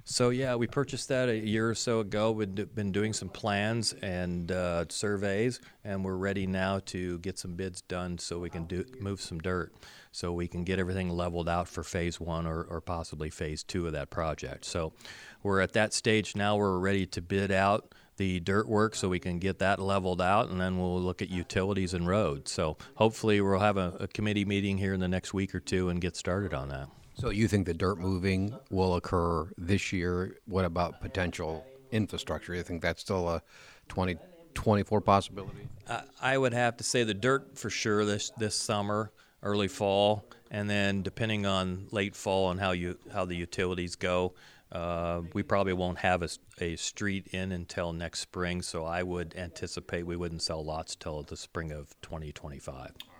So yeah, we purchased that a year or so ago. We've been doing some plans and surveys, and we're ready now to get some bids done so we can move some dirt, so we can get everything leveled out for phase one or possibly phase two of that project. So we're at that stage now. We're ready to bid out the dirt work so we can get that leveled out, and then we'll look at utilities and roads. So hopefully we'll have a committee meeting here in the next week or two and get started on that. So you think the dirt moving will occur this year? What about potential infrastructure? You think that's still a 2024 possibility? I would have to say the dirt for sure this summer, early fall, and then depending on late fall and how the utilities go, we probably won't have a street in until next spring. So I would anticipate we wouldn't sell lots till the spring of 2025.